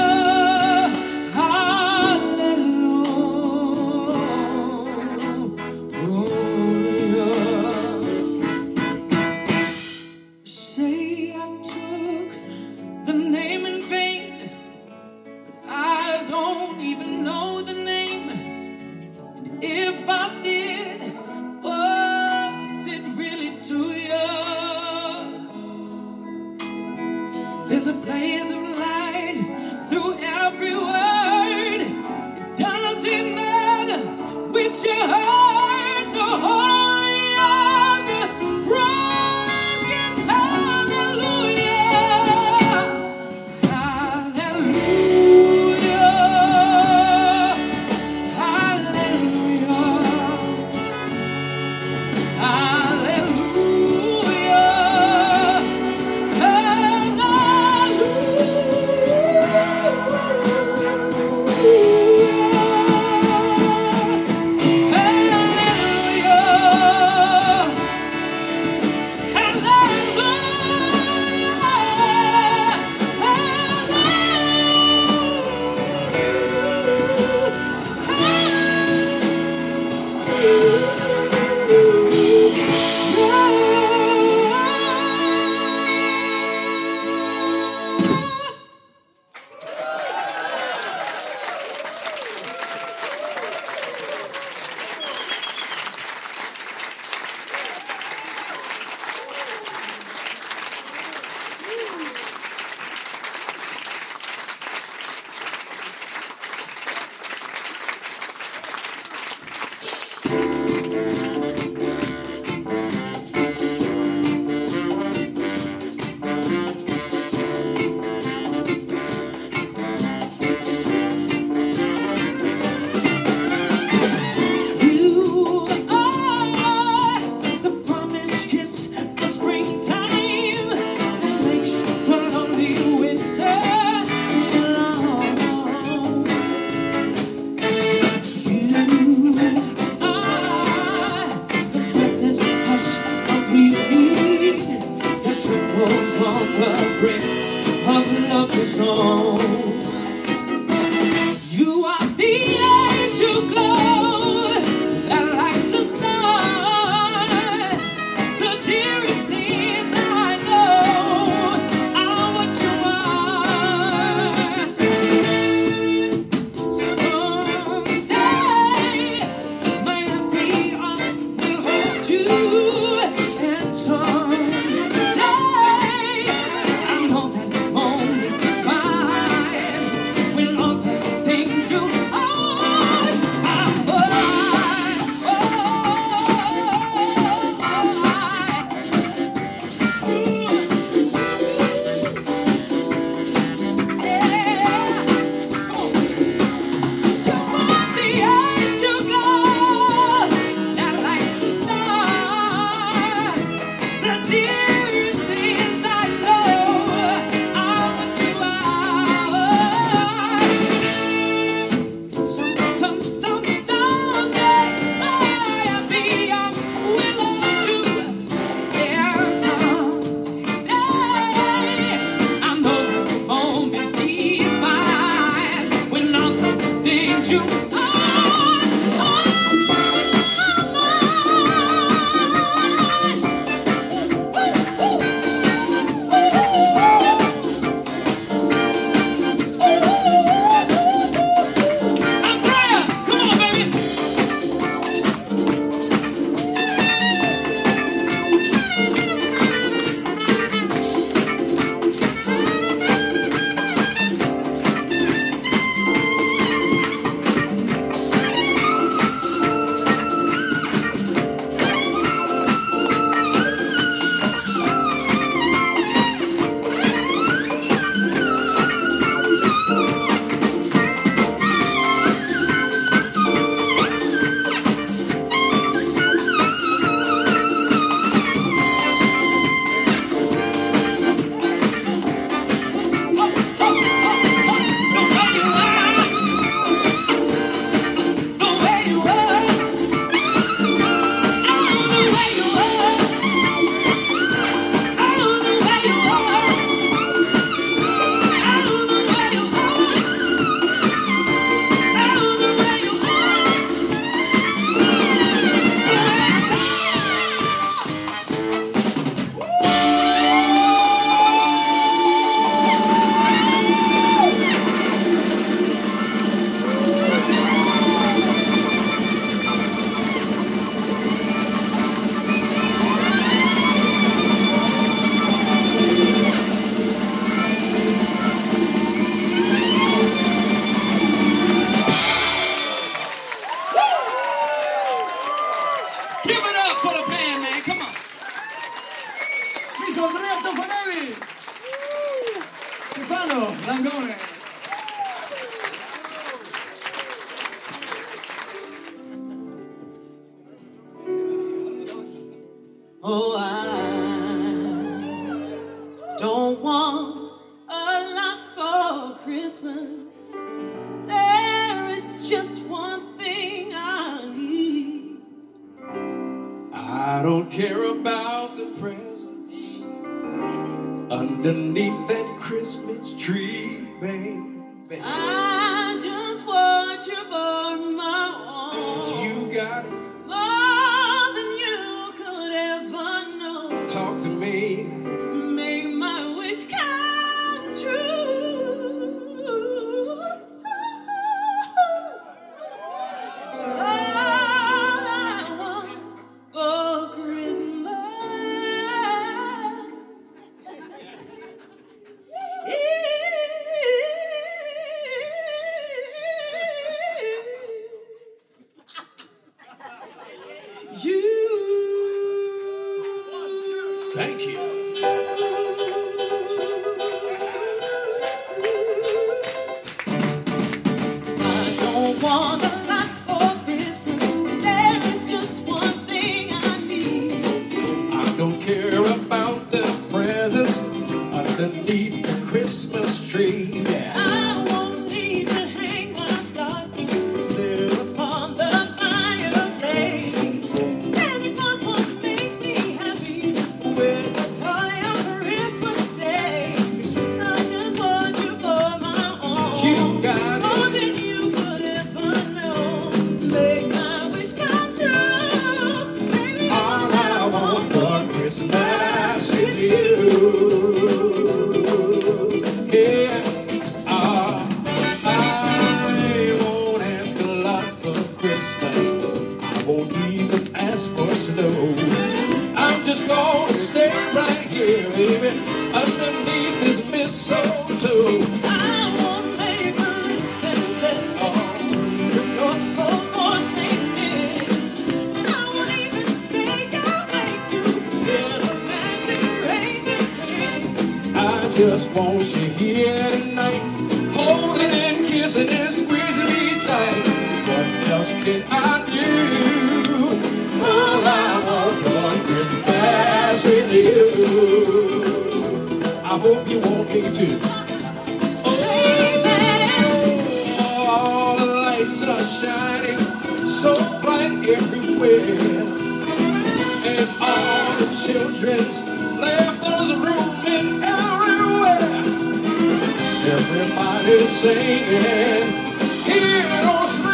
hallelujah. Say I took the name in vain, but I don't even know the name. And if I did, what's it really to you? There's a blaze of light through every word. It doesn't matter which you heard, the holy or the broken. Hallelujah, hallelujah, I know that moment fine. you Stefano Langone. Oh, I don't want a lot for Christmas. There is just one thing I need. I don't care about the presents underneath that Christmas tree, baby. I just want you for my own. You got it. More than you could ever know. Talk to me. Make my wish come true. All I want for Christmas is you. Thank you. I don't want a lot for Christmas. There is just one thing I need. I don't care about the presents underneath the Christmas tree. Yeah. I won't need to hang my stocking there upon the fireplace. Santa Claus won't make me happy with a toy on Christmas Day. I just want you for my own. You got it. More than you could ever know. Make my wish come true. Baby, All I want for Christmas is you. Yeah. I won't ask a lot for Christmas. I won't even ask for snow. I'm just gonna stay right here, baby, underneath this mistletoe. I won't make a list and say, your home for St. Nick. I won't even sneak out late to hear those magic reindeer sing. I just want you here tonight, holding and kissing and squeezing me tight. What else can I do? All I want for Christmas is you. I hope you want me to. All the lights are shining so bright everywhere, and all the children's laughter's rooming everywhere. Everybody's singing, hear those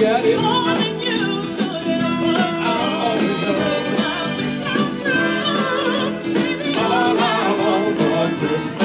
got it. More than you could ever. I'm all yours. Come true. Baby, All I want for Christmas.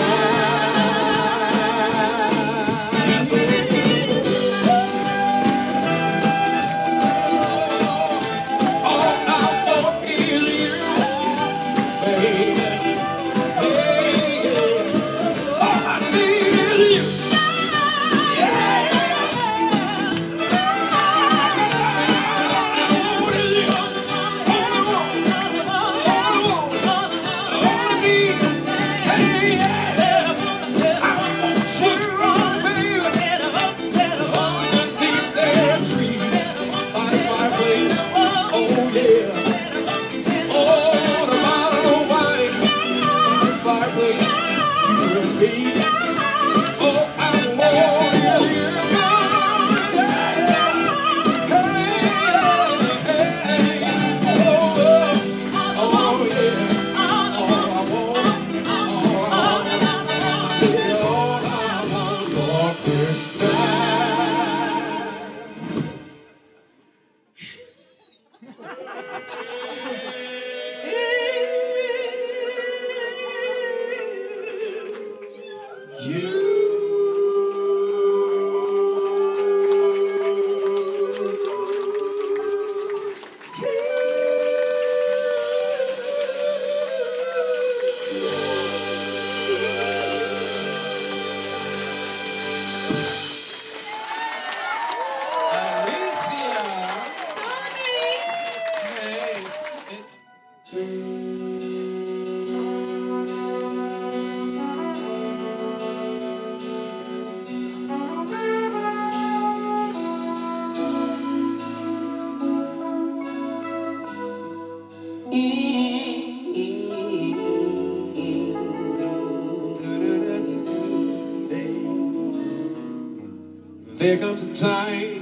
There comes a time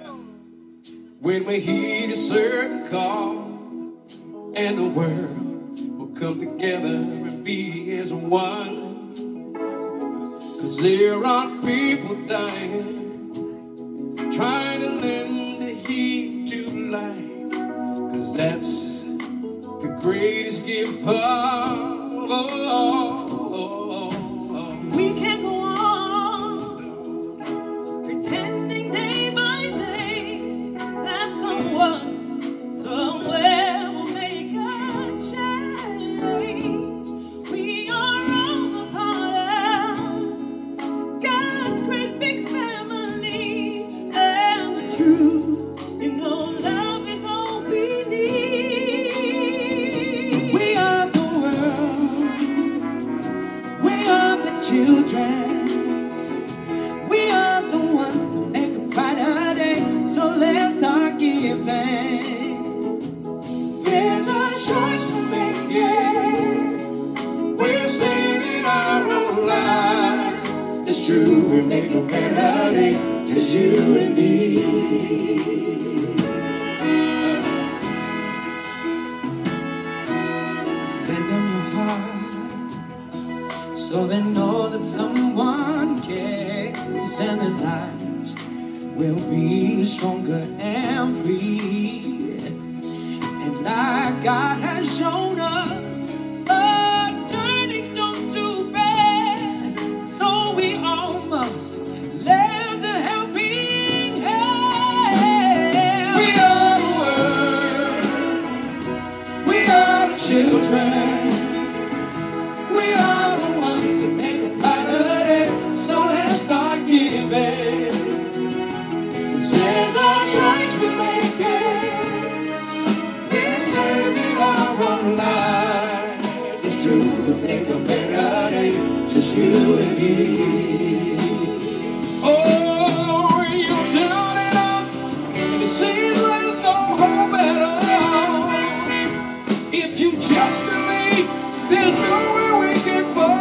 when we hear a certain call, and the world will come together and be as one. 'Cause there are people dying, trying to lend a heat to light. 'Cause that's the greatest gift of all. we can't go on pretending day by day that someone somewhere will make a change. We are all a part of God's great big family, and the truth, you know, love is all we need. We are the world. We are the children. We are the ones to make a brighter day. So let's start giving. There's a choice to make it. We're saving our own lives. It's true, we make a better day, just you and me. Send them your heart so they know that someone cares, and their lives will be stronger and free. And like God has shown us, a turning stone to bread, so we all must lend a helping hand. We are the world. We are the children. We are the ones to make a brighter day. So let's start giving. 'Cause there's a choice we make it. We're saving our own lives. It's true, we'll make a better day, just you and me. Oh, you're down and out, and it seems like no hope at all. If you just believe, there's nowhere we can fall.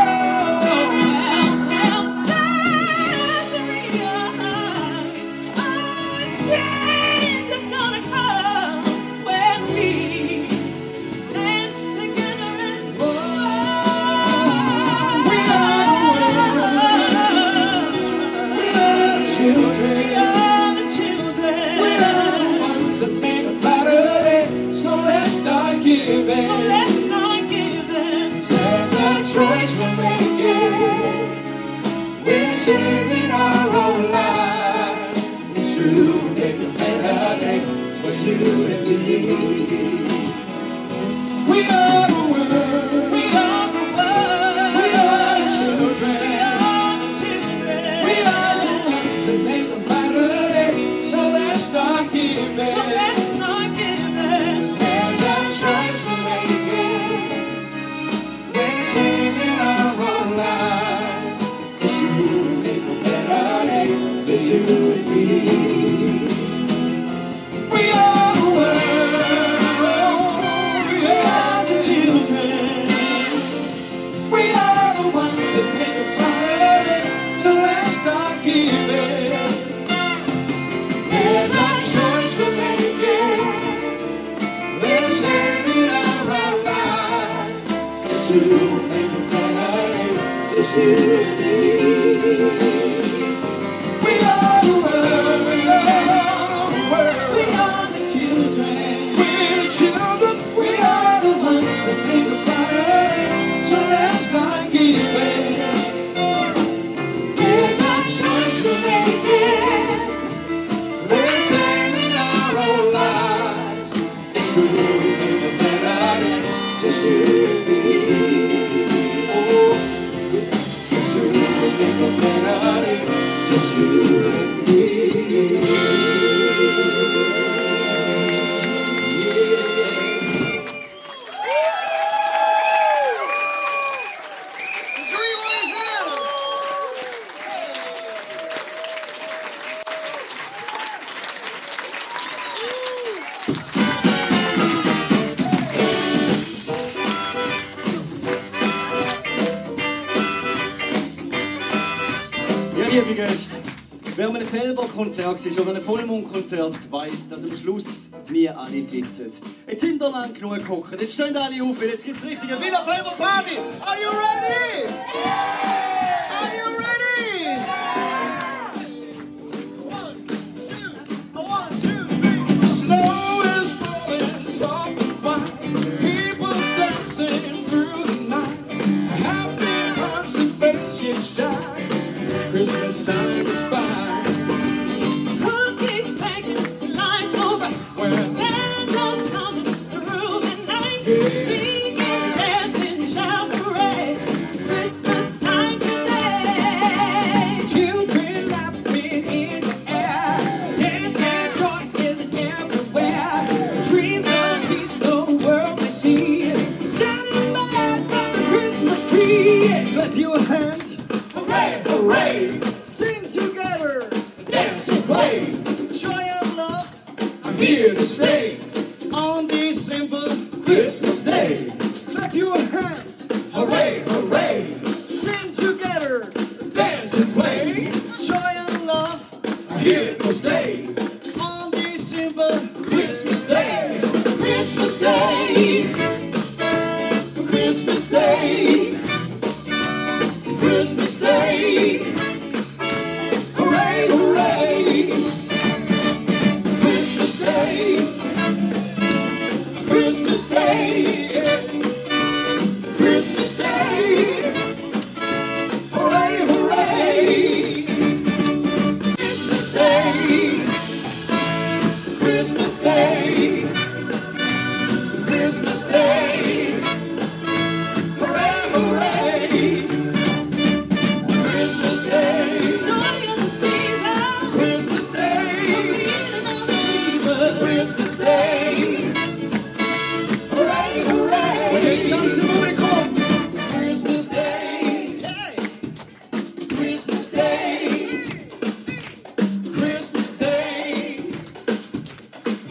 There's a realize change is gonna come when we stand together as one. We are the world. We are the children. We are the children. saving our own lives. It's true, make a better day for you and me. We are the world, we are the world, we are the children, we are the children, we are the ones that make a better day. So let's start giving, so let's start giving. There's a choice we're making. We're saving our own lives. It's true, make a better day for you and me. We are the world, we are the children, we are the ones that make a better day. So let's start giving. There's a choice we're making. We're saving our own lives. It's true, make a better day just you and me. We are the world, we are the world, we are the children, we're the children, we are the ones that make a better day. So let's start giving. There's a choice we're making. We're saving our own lives. It's true, make a better day, just you and me. Oh, it's true, make a better day, just you and me. Ja, liebe Gäste, wer an einem Felber-Konzert war oder einem Vollmond-Konzert weiss, dass am Schluss nie alle sitzen. Jetzt sind wir lang genug gehockt, jetzt stehen alle auf, jetzt gibt es richtige Villa Felber Party! Are you ready? Are you ready? 1, 2, 3. Snow is falling soft and white. People dancing through the night. Happy hearts and faces shine. Christmas time is fine. Cookies baking, lights so bright. Santa's coming through the night. Singing, dancing, shout parade. Christmas time today. Children laughing in the air, dancing, joy is everywhere. Dreams of peace the world may see, shining bright from the Christmas tree. Clap your hands, Hooray, hooray, sing together, dance and play. joy and love I'm here to stay. on this simple. Christmas Day. Clap your hands, Hooray, hooray, sing together, dance and play. joy and love I'm here to stay. on this simple. Christmas Day. Christmas Day. Christmas Day. Christmas Day. Hooray, hooray. Christmas Day. Christmas Day. Christmas Day. Hooray, hooray. Christmas Day. Christmas Day. Christmas Day. Hooray, hooray. Christmas Day. Joy in the season. Christmas Day. Freedom of the believer. Christmas Day. Hooray, hooray. When it's time to move it, come. Christmas Day. Christmas Day. Christmas Day.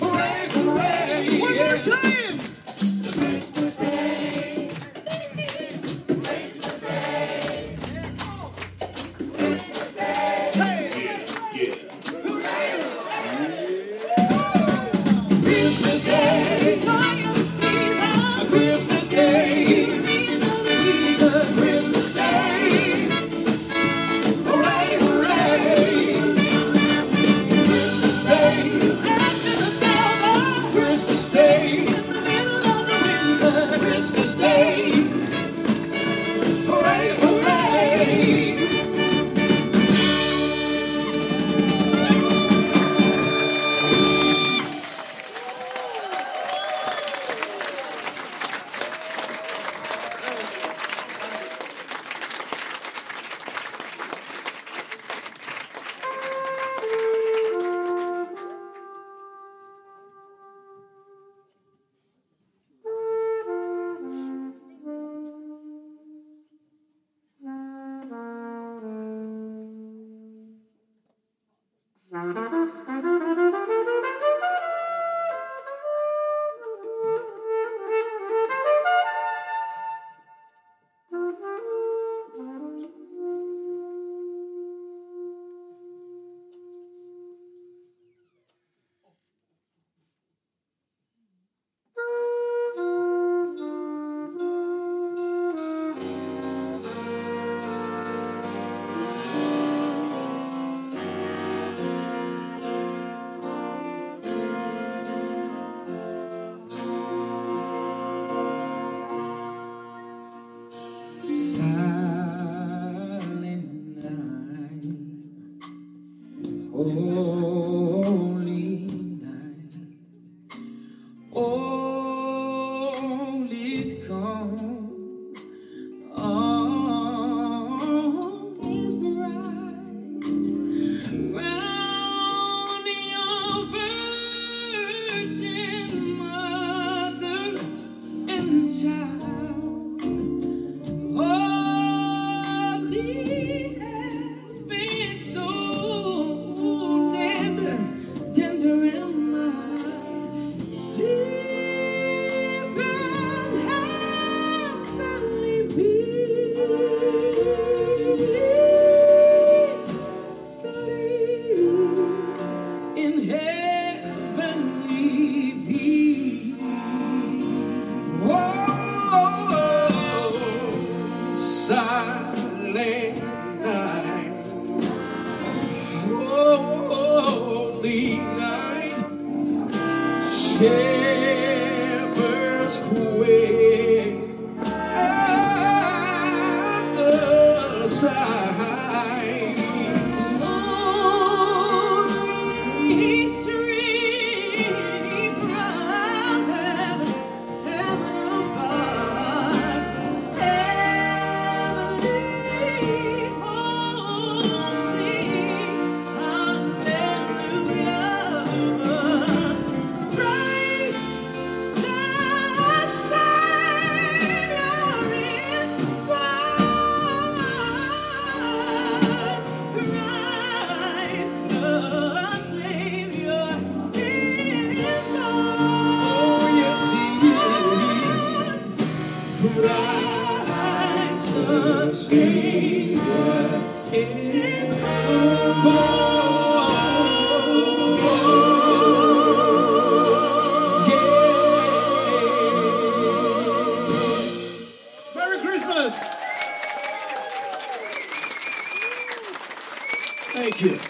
shepherds quake at the sight. Glory stream from heaven, heaven above. Heavenly hosts sing hallelujah. Christ the Savior is born. Christ the Savior is born. Oh, yes, he is. Christ The Savior is born. Merry Christmas! Thank you.